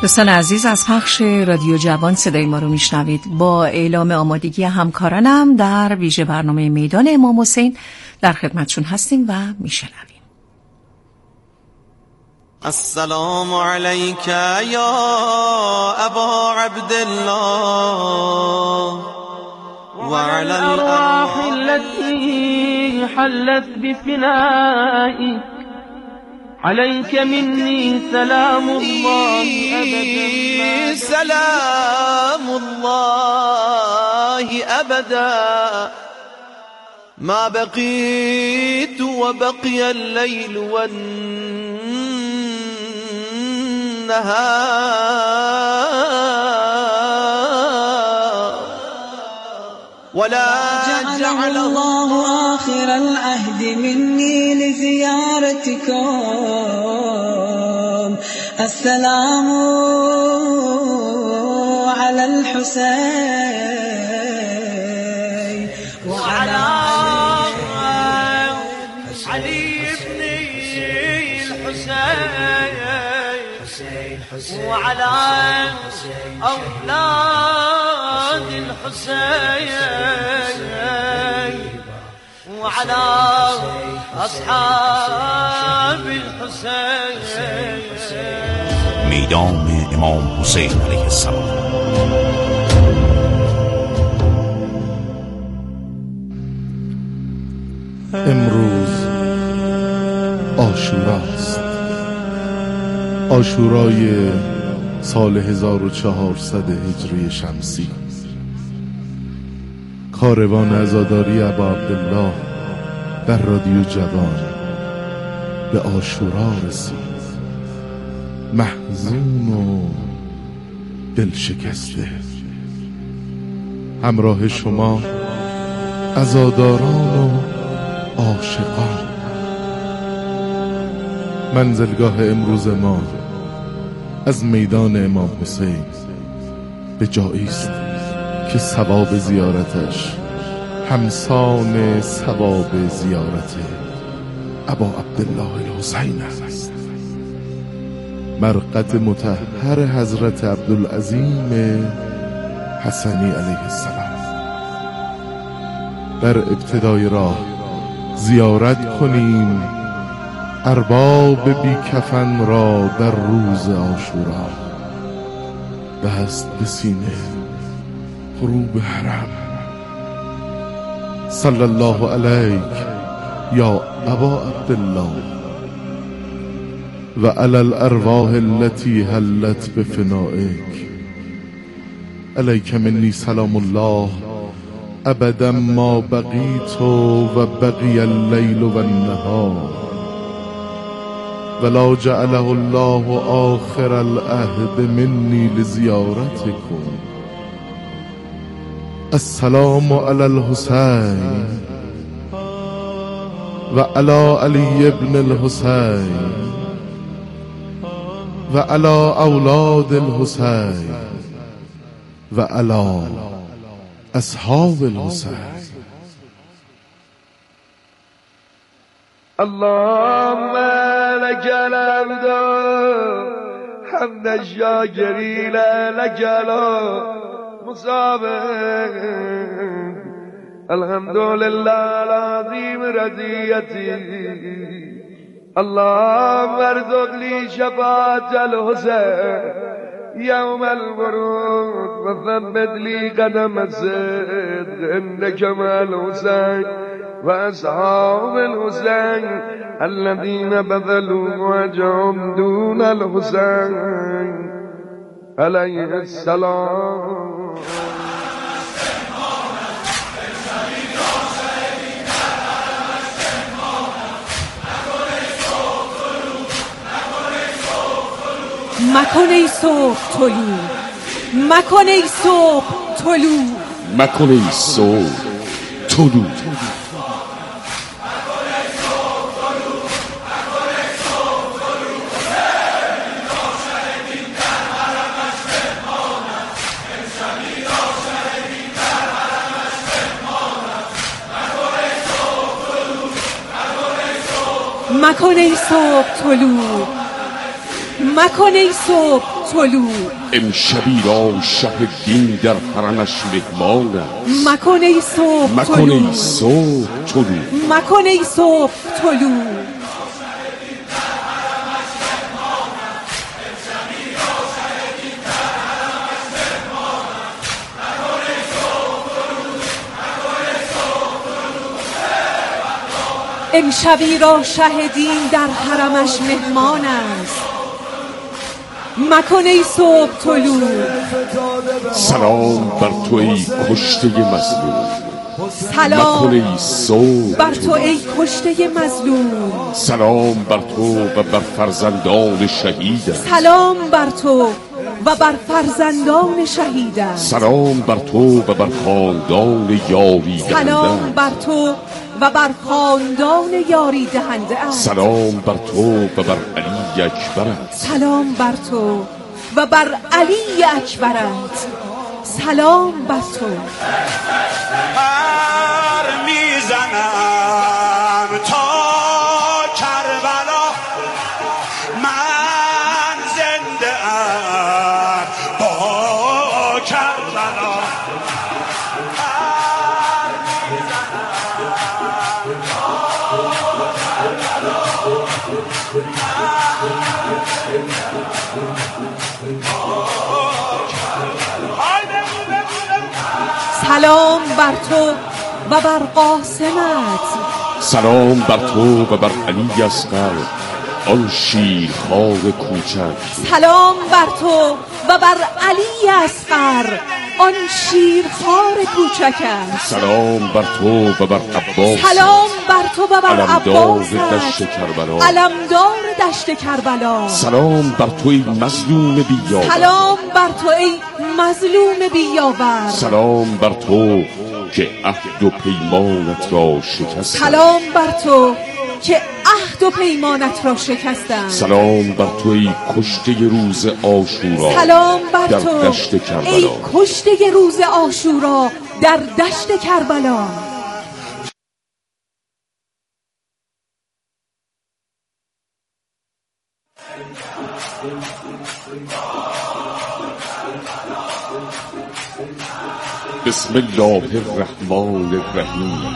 دوستان عزیز، از پخش رادیو جوان صدای ما رو میشنوید. با اعلام آمادگی همکارانم در ویژه برنامه میدان امام حسین در خدمتشون هستیم و میشنویم. السلام علیک یا ابا عبدالله وعلى الأرواح التي حلت بفنائك عليك مني سلام الله أبدا سلام الله أبدا ما بقيت وبقي الليل والنهار ولا جعل الله آخر العهد مني لزيارتكم السلام على الحسين وعلى علي بن الحسين وعلى أولاد الحسين وعلى أصحاب الحسين. میدان امام حسین علیه السلام. امروز عاشوراست، عاشورای سال 1400 هجری شمسی. کاروان عزاداری ابا عبدالله در رادیو جوان به عاشورا رسید، محزون و دل شکسته. همراه شما عزاداران و عاشقان. منزلگاه امروز ما از میدان امام حسین به جایی است که ثواب زیارتش همسان ثواب زیارت ابا عبدالله الحسین است. مرقد مطهر حضرت عبدالعظیم حسنی علیه السلام. در ابتدای راه زیارت کنیم ارباب بی کفن را در روز عاشورا. دست به سینه، غروب حرم. صلی الله علیک یا ابا عبدالله و علی الارواح التي حلت بفنائک علیک منی سلام الله ابدا ما بقیت و بقی اللیل و النهار ولا جعله الله آخر العهد منی لزیارتکم. السلام علی الحسین و علی علی ابن الحسین و علی اولاد الحسین و علی اصحاب الحسین. اللهم لك الحمد حمد الشاكرين لك المصابر. الحمد لله العظيم رضيتي. اللهم ارزق لي شفاعة الحسين يوم الورود وثبت لي قدم الصدق عندك مع الحسين وأصحاب الحسين الذين بذلوا وجههم دون الحسين عليه السلام. مکن ای صبح طلوع، مکن ای صبح طلوع، مکن ای صبح طلوع. مکن ای صبح طلوع، مکن ای صبح طلوع امشبی را شه دین در حرمش مهمان است. مکن ای صبح مکن طلوع ای صبح طلوع مکن ای صبح طلوع امشبی را شهدین در حرمش مهمان است. مکن ای صبح طلوع سلام بر تو ای کشته مظلوم سلام مکن ای صبح بر تو ای کشته مظلوم سلام بر تو و بر فرزندان شهیدت سلام بر تو و بر فرزندان شهیدت سلام بر تو و بر خاندان یاری سلام دهنده بر تو و بر خاندان یاری دهنده است. سلام بر تو و بر علی اکبرت سلام بر تو و بر علی اکبرت سلام بر تو. پر میزنم تا کربلا من زنده ام با کربلا سلام بر تو و بر قاسمت سلام بر تو و بر علی اصغر آن شیرخوار کوچک سلام بر تو و بر علی اصغر آن شیرخوار کوچک است. سلام بر تو و بر عباس سلام بر تو و بر علمدار عباس دشت کربلا علمدار دشت کربلا سلام بر تو ای مظلوم بیاور سلام بر تو ای مظلوم بیاور سلام بر تو که عهد و پیمانت را شکستم سلام بر تو که عهد و پیمانت را شکستند. سلام بر تو ای کشته روز عاشورا سلام بر در تو دشت کربلا ای کشته روز عاشورا در دشت کربلا. بسم الله الرحمن الرحیم.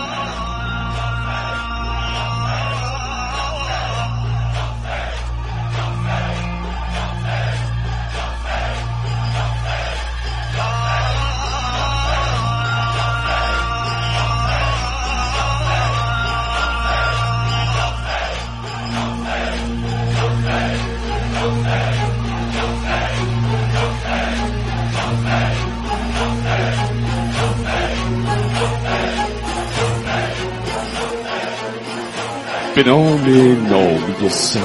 به نام نامی سر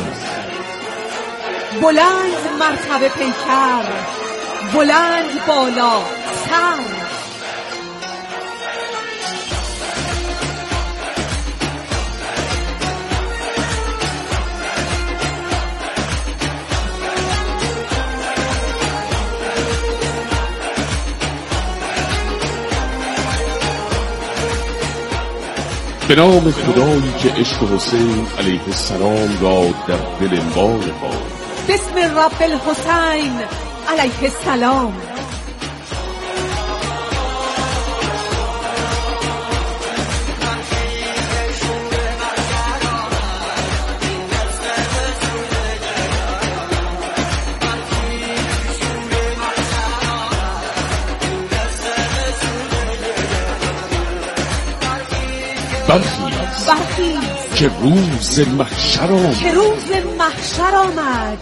بلند مرتبه پیکر بلند بالا سر به نام خدایی که عشق حسین علیه السلام را در دل ما نهاد. بسم رب الحسین علیه السلام. برخیز که روز محشر آمد که روز محشر آمد.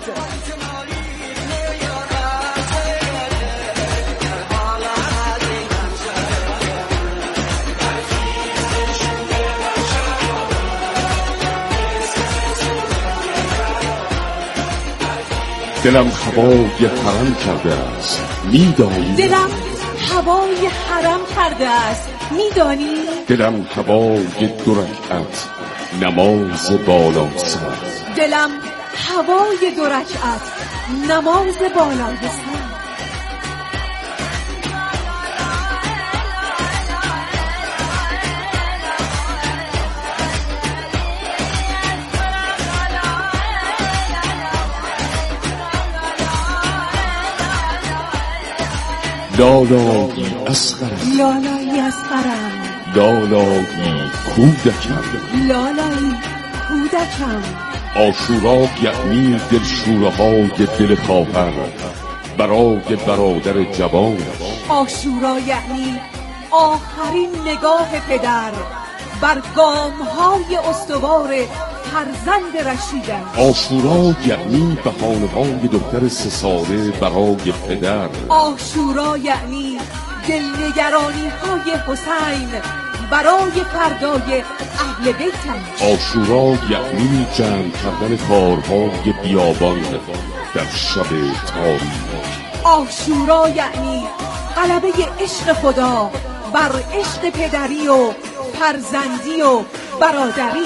دلم هوای حرم کرده است میدانی دلم هوای حرم کرده است میدانی دلم هوای 2 رکعت نماز بالا سر دلم هوای 2 رکعت نماز بالای سر. لالایی اصغرم لالایی اصغرم لالایی کودکم لالایی کودکم عاشورا یعنی دلشوره های دل خواهر برای برادر جوانش. عاشورا یعنی آخرین نگاه پدر بر گام‌های استوار فرزند رشیدش. عاشورا یعنی بهانه‌های دختر 3 ساله برای پدر. عاشورا یعنی دلنگرانی‌های حسین برای فردای اهل بیتش. عاشورا یعنی جمع کردن کارهای بیابان در شب تاریک. عاشورا یعنی غلبه عشق خدا بر عشق پدری و فرزندی و برادری.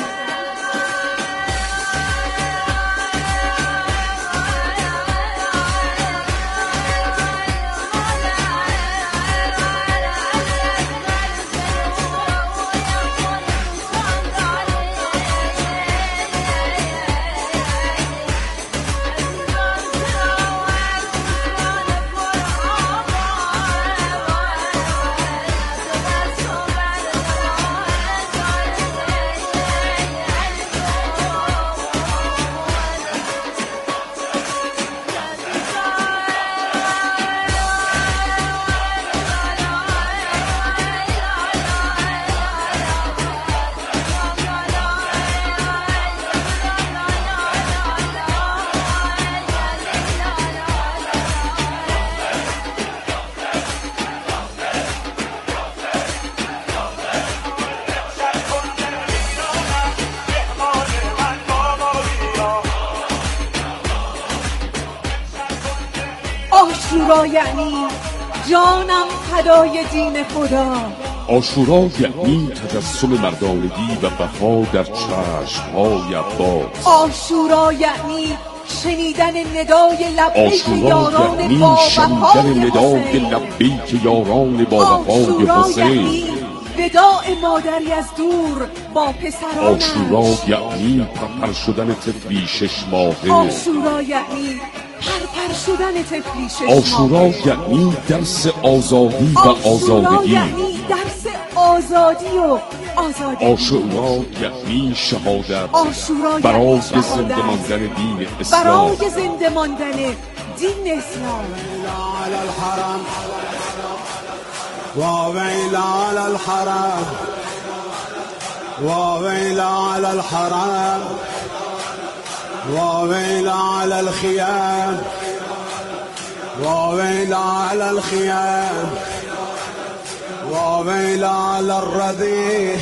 عاشورا یعنی جانم فدای دین خدا. عاشورا یعنی تجسم مردانگی و وفا در چشم‌های عباس. عاشورا یعنی شنیدن ندای لبیک یاران یعنی با شنیدن وفای ندای حسین. لبیک یاران با وفای عاشورا حسین. یعنی وداع مادری از دور با پسرانش. عاشورا یعنی پرپر شدن طفلی 6 ماهه. عاشورا یعنی پرپر شدن طفلی 6 ماهه. عاشورا یعنی درس آزادی و عاشورا آزادگی. یعنی درس آزادی و آزادگی. عاشورا یعنی شهادت عاشورا برای یعنی زنده شهادت ماندن دین اسلام. برای زنده ماندن دین اسلام. على الحرم وويل على الحرم وويل على الحرم وويل على الخيام وويل على الخيام وويل على الرضيع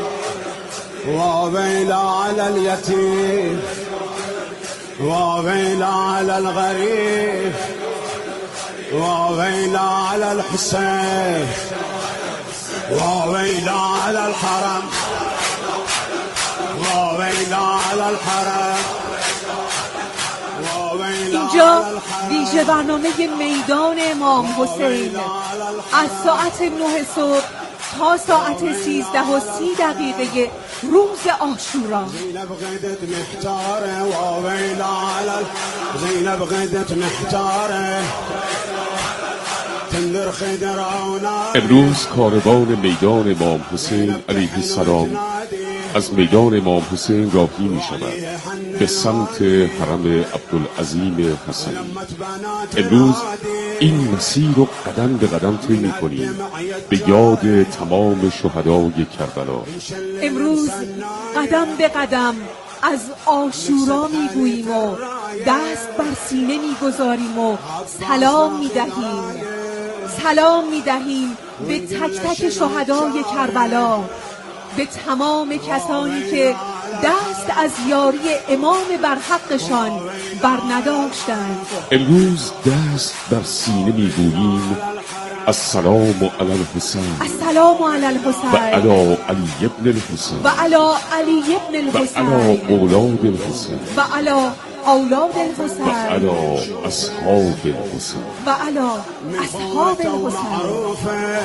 وويل على اليتيم وويل على الغريب وويل على الحسين وويل على الحرم وويل على الحرم. اینجا ویژه برنامه میدان امام حسین از ساعت 9 صبح تا ساعت 13:30 روز عاشورا. زينب غدت محتاره وويل على زينب غدت محتاره تندر خدراونا. امروز کاروان میدان امام حسین علیه السلام از میدان امام حسین راهی می شود به سمت حرم عبدالعظیم حسنی. امروز این مسیر رو قدم به قدم طی می کنیم به یاد تمام شهدای کربلا. امروز قدم به قدم از عاشورا می گوییم و دست بر سینه می گذاریم و سلام می دهیم. سلام می دهیم به تک تک شهدای کربلا، به تمام کسانی که دست از یاری امام برحقشان بر نداشتند. امروز دست بر سینه میگوییم السلام علی الحسین، السلام علی الحسین و علی علی ابن الحسین، و علی علی ابن و الحسین، علی اولاد الحسین، و علی اولاد الحسین، و علی اصحاب الحسین، و علی اصحاب الحسین.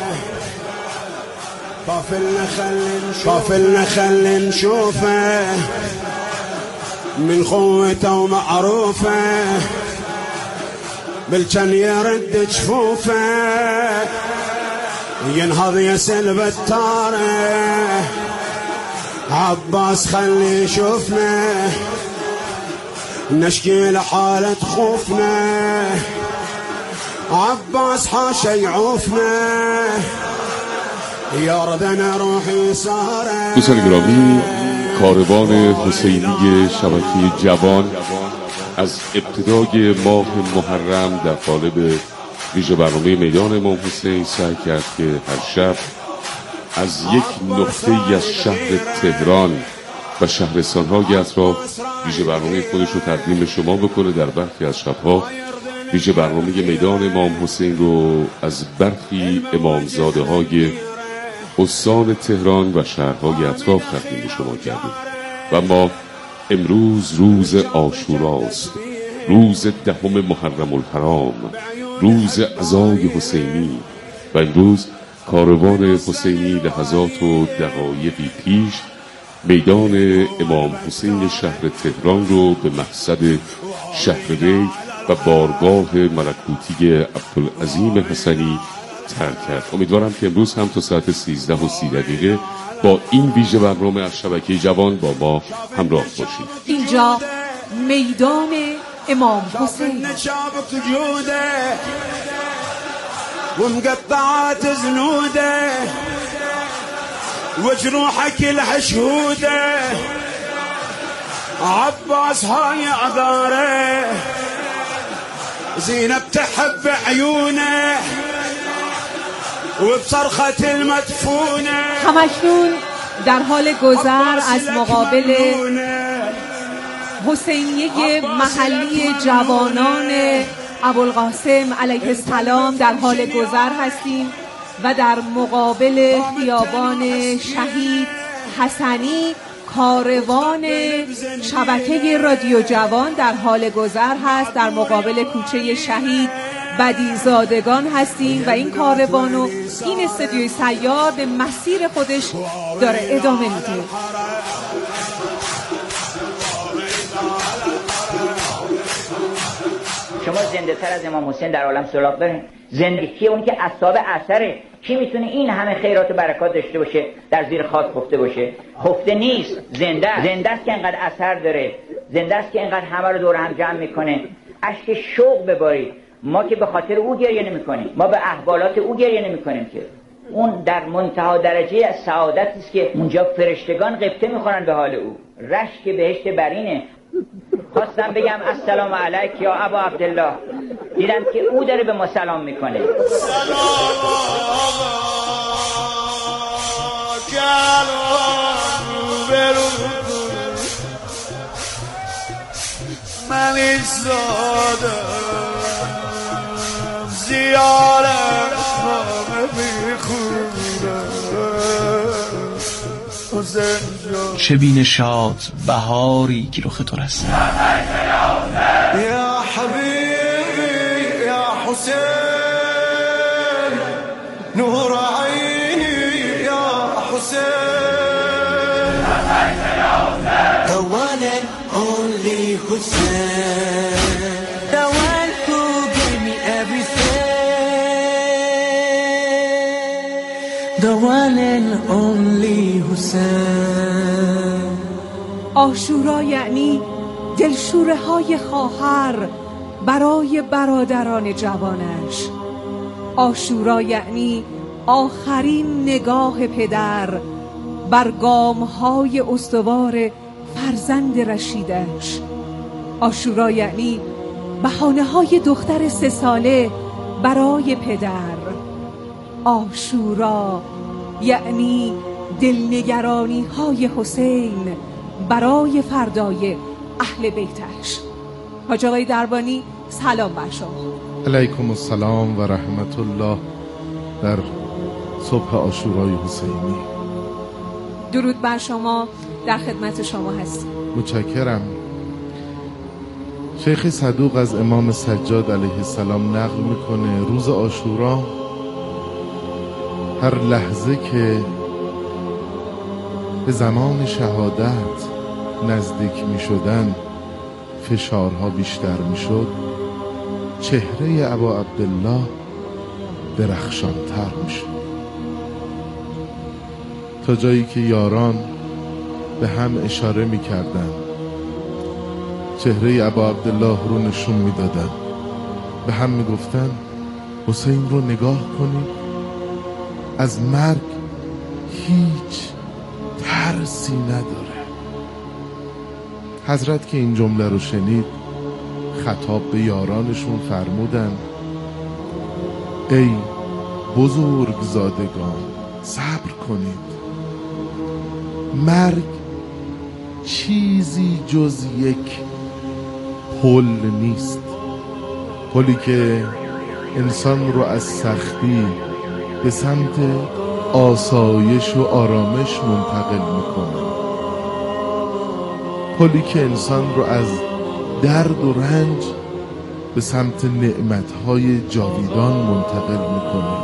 طفل خل نشوفه من قوته ومعروفه بالجن يرد جفوفه ينهض يسل بالتاره عباس خلي يشوفنا نشكي لحالة خوفنا عباس حاشا يعوفنا يا ردنا روحي ساره. دوستان گرامی، کاروان حسینی شبکه جوان از ابتدای ماه محرم در قالب ویژه برنامه میدان امام حسین سعی کرد که هر شب از یک نقطه‌ای از شهر تهران و شهرستان‌های اطراف ویژه برنامه خودش رو تقدیم به شما بکنه. در برخی از شب‌ها ویژه برنامه میدان امام حسین رو از برخی امامزاده‌های استان تهران و شهرهای اطراف تقدیم به شما کردیم و ما امروز روز عاشوراست، روز 10 محرم الحرام، روز عزای حسینی و امروز کاروان حسینی لحظات و دقایقی پیش میدان امام حسین شهر تهران رو به مقصد شهر ری و بارگاه ملکوتی عبدالعظیم حسنی ترک کرد. امیدوارم که امروز هم تا ساعت 13:30 با این ویژه برنامه از شبکه جوان با ما همراه باشید. اینجا میدان امام حسین ومقطعات زنوده وجروحه كلها شهوده عباس هاي عذاره زينب تحب عيونه وبصرخة المدفونه. همکنون در حال گذر از مقابل حسینیه محلی جوانان ابوالقاسم علیه السلام در حال گذر هستیم و در مقابل خیابان شهید حسنی کاروان شبکه رادیو جوان در حال گذر هست. در مقابل کوچه شهید بدیزادگان هستیم و این کاروان و این استودیوی سیار به مسیر خودش داره ادامه میده. شما زنده تر از امام حسین در عالم سراغ دارین؟ زندگی اون که اصحاب اثره. کی میتونه این همه خیرات و برکات داشته باشه در زیر خاک خفته باشه؟ خفته نیست، زنده است که انقدر اثر داره، زنده است که انقدر همه رو دور هم جمع میکنه. اشک شوق ببارید. ما که به خاطر او گریه نمیکنیم، ما به احوالات او گریه نمیکنیم که اون در منتها درجه از سعادت است که اونجا فرشتگان غبطه میخورن به حال او. رشک بهشت برینه. خواستم بگم السلام علیک یا ابا عبدالله. دیدم که او داره به ما سلام میکنه. من ایستادم زیارت نامه میخونم چه بین شاد بهاری که رخ تو رسید. یا حبیبی یا حسین نور عینی یا حسین. The one and only Hussein, the one who gave me everything, the one and only Hussein. عاشورا یعنی دلشوره های خواهر برای برادران جوانش. عاشورا یعنی آخرین نگاه پدر بر گام‌های استوار فرزند رشیدش. عاشورا یعنی بهانه‌های دختر 3 ساله برای پدر. عاشورا یعنی دلنگرانی‌های حسین برای فردای اهل بیتش. حاج آقای دربانی سلام بر شما. علیکم السلام و رحمت الله در صبح عاشورای حسینی. درود بر شما، در خدمت شما هستیم. متشکرم. شیخ صدوق از امام سجاد علیه السلام نقل میکنه روز عاشورا هر لحظه که به زمان شهادت نزدیک می شدن فشارها بیشتر می شد، چهره ابا عبدالله درخشان‌تر میشه، تا جایی که یاران به هم اشاره میکردن، چهره ابا عبدالله رو نشون میدادن، به هم میگفتن حسین رو نگاه کنید، از مرگ هیچ ترسی نداره. حضرت که این جمله رو شنید خطاب به یارانشون فرمودن ای بزرگزادگان صبر کنید، مرگ چیزی جز یک پل نیست، پلی که انسان رو از سختی به سمت آسایش و آرامش منتقل میکنه، پلی که انسان رو از درد و رنج به سمت نعمتهای جاویدان منتقل میکنه.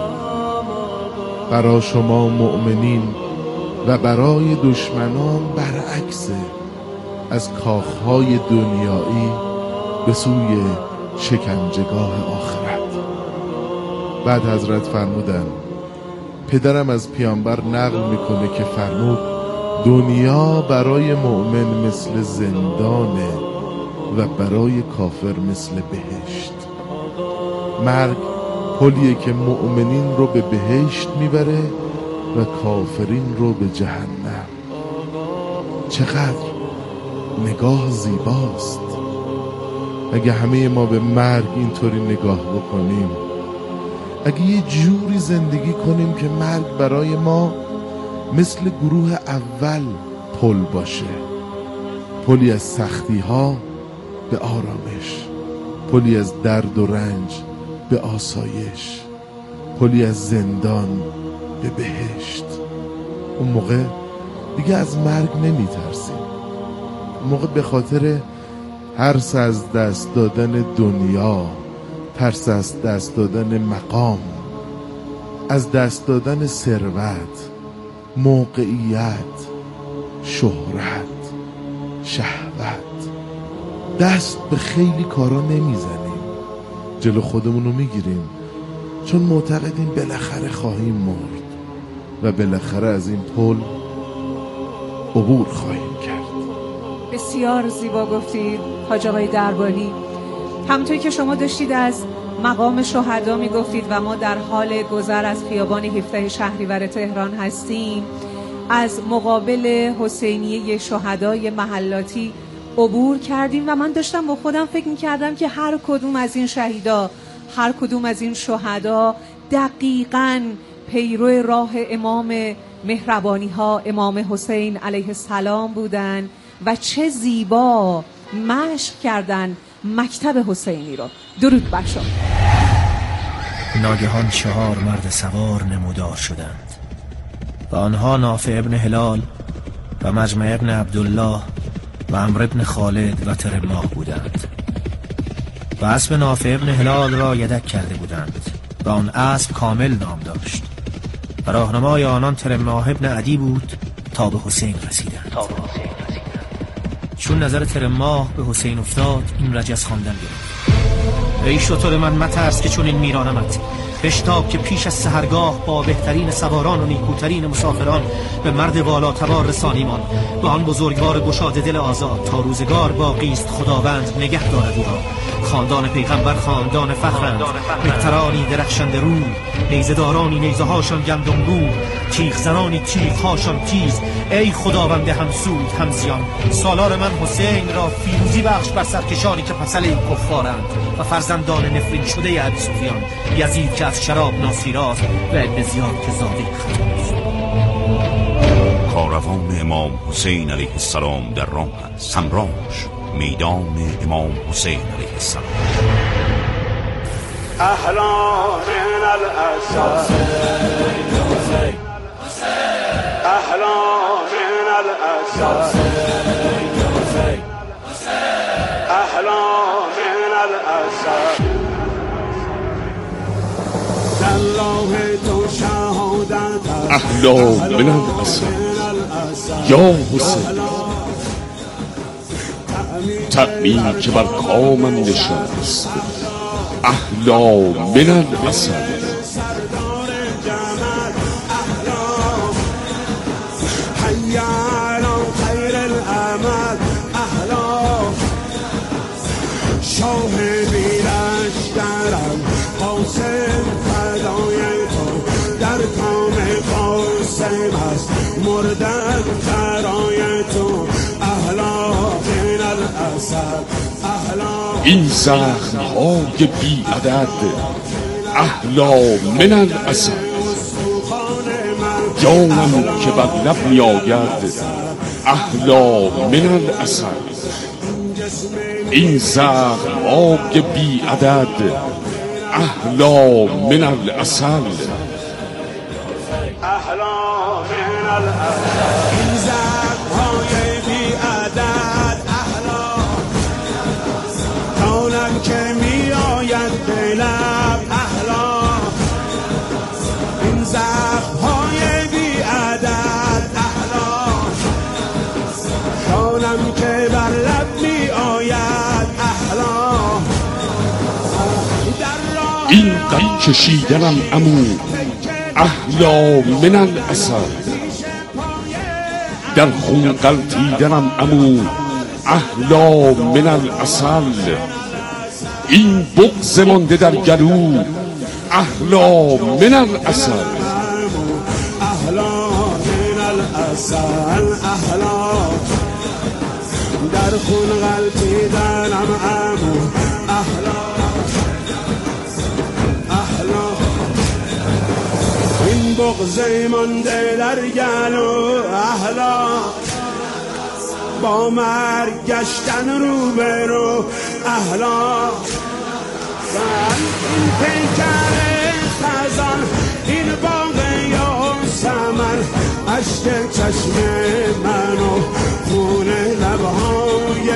برای شما مؤمنین و برای دشمنان برعکسه، از کاخهای دنیایی به سوی شکنجهگاه آخرت. بعد حضرت فرمودن پدرم از پیامبر نقل میکنه که فرمود دنیا برای مؤمن مثل زندانه و برای کافر مثل بهشت. مرگ پلیه که مؤمنین رو به بهشت میبره و کافرین رو به جهنم. چقدر نگاه زیباست. اگه همه ما به مرگ اینطوری نگاه بکنیم، اگه یه جوری زندگی کنیم که مرگ برای ما مثل گروه اول پل باشه، پلی از سختی ها به آرامش، پلی از درد و رنج به آسایش، پلی از زندان به بهشت، اون موقع دیگه از مرگ نمی ترسیم. اون موقع به خاطر ترس از دست دادن دنیا، ترس از دست دادن مقام، از دست دادن ثروت، موقعیت، شهرت، شهوت، دست به خیلی کارا نمیزنیم، جلو خودمونو میگیریم، چون معتقدیم بالاخره خواهیم مرد و بالاخره از این پل عبور خواهیم کرد. بسیار زیبا گفتید حاج آقای دربانی. همونطوری که شما داشتید از مقام شهدا میگفتید و ما در حال گذر از خیابان 17 شهریور تهران هستیم، از مقابل حسینیه شهدای محلاتی عبور کردیم و من داشتم با خودم فکر میکردم که هر کدوم از این شهیدا، هر کدوم از این شهدا دقیقاً پیرو راه امام مهربانی ها، امام حسین علیه السلام بودن و چه زیبا مشق کردن مکتب حسینی رو. درود بر شما. ناگهان 4 مرد سوار نمودار شدند و آنها نافع ابن هلال و مجمع ابن عبدالله و عمرو ابن خالد و ترماه بودند و اسب نافع ابن هلال را یدک کرده بودند و آن اسب کامل نام داشت و راهنمای آنان ترماه ابن عدی بود تا به حسین رسیدند. چون نظر ترماه به حسین افتاد این رجز خواندن گرفت: ای شتر من مترس که چون این میرانمت، بشتاب که پیش از سحرگاه با بهترین سواران و نیکوترین مسافران به مرد والا تبار رسانیمان، به آن بزرگوار گشاد دل آزاد تا روزگار باقی است خداوند نگه دارد او را. خاندان پیغمبر خاندان فخرند، مهترانی درخشنده رو، نیزه دارانی نیزه هاشان گندم رو، تیغ زنانی تیغ هاشان تیز. ای خداوند همسود همزیان، سالار من حسین را فیروزی بخش بر سرکشانی که پسل این کفارند و فرزندان نفرین شده ابی سفیان، یزید که از شراب ناصیراست و ابن زیاد که زاده خطاست. کاروان امام حسین علیه السلام در راه است. سمراش میدان امام حسین علیه السلام. اهلا من الاسد، اهلا من الاسد، اهلا من الاسد. الله تو شهادت اهلا من الاسد یا حسین، تأمین که بر کامم نشست، احلا من العسل. شاه بیرش درم قاسم فدای تو در کام قاسم است مردن برای تو احلا من الاسد احلا. این زخم های بی عدد احلا من الاسد. جانم که بر لب می آید احلا من الاسد. این زخم های بی عدد احلا من العسل. احلا من الاسد. این زخم های بی عدد احلا جانم که می آید به لب احلا. این زخم های بی عدد احلا جانم که بر لب می آید احلا. این قد کشیدنم عمو احلا من العسل. در خون غلطیدنم عمو احلا من العسل. این بغض مانده در گلو احلا من العسل. احلا من الاسد احلا در خون غلطیدنم عمو احلا احلا. این بغض مانده در گلو احلا با مرگ گشتن روبرو احلا. این پیکر خزان این باغ یاسمن اشک چشم من و خون لبهای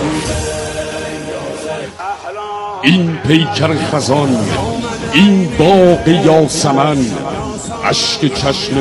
این پیکر خزان این باغ یاسمن اشک چشم